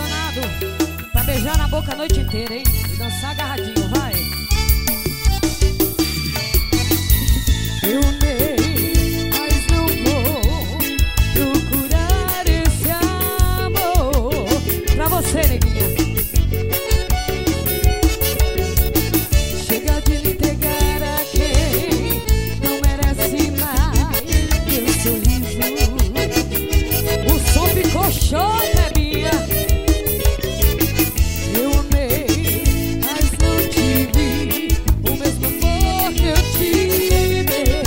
danado pra beijar na boca a noite inteira, hein? E dançar agarradinho, vai. Eu nem, mas não vou procurar esse amor pra você, neguinha. Chega de me entregar a quem não merece mais meu sorriso. O som ficou show, bebinha. Eu amei, mas não tive o mesmo amor que eu te dei.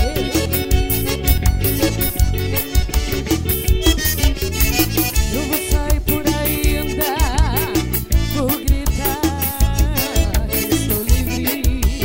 Eu vou sair por aí andar, vou gritar que estou livre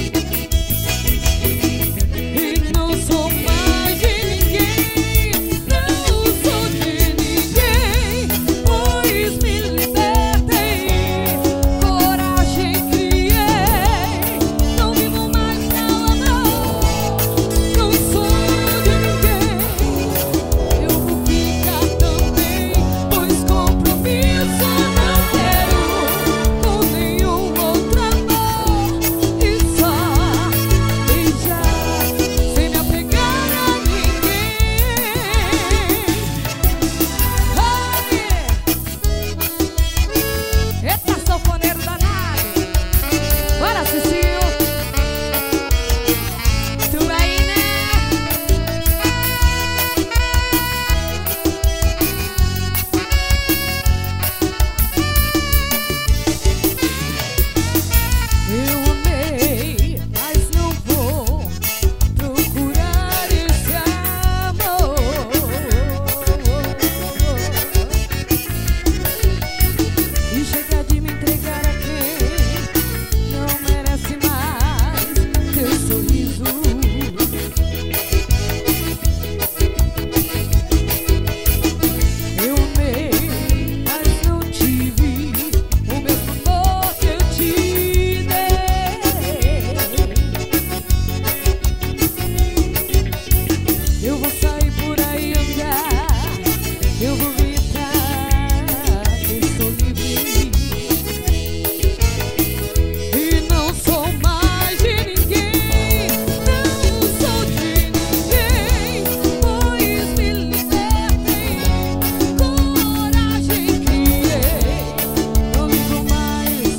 e não sou mais de ninguém, não sou de ninguém, pois me libertei, coragem criei, não vivo mais não, não sou de ninguém. Eu vou ficar também, pois compromisso não quero com nenhum outro amor, e só beijar sem me apegar a ninguém. Eita, sanfoneiro danado. Bora, Cicinho. Tu aí, né? Eu amei, mas não vou procurar esse amor. E chega de me entregar a quem não merece mais teu sorriso. Eu amei, mas não tive o mesmo amor que eu te dei. Eu vou sair por aí andar, eu vou gritar que estou livre e não sou mais de ninguém, não sou de ninguém, pois me libertei, coragem criei, não vivo mais,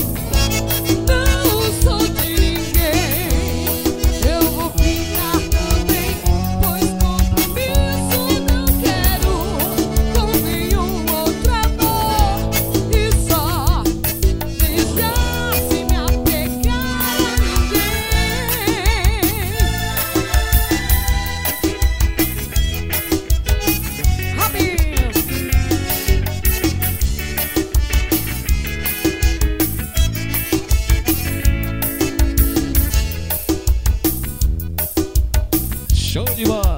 não sou de ninguém. Eu vou ficar também, pois compromisso não quero com nenhum outro amor, e só beijar sem me apegar a ninguém. Rabinho. Show de bola!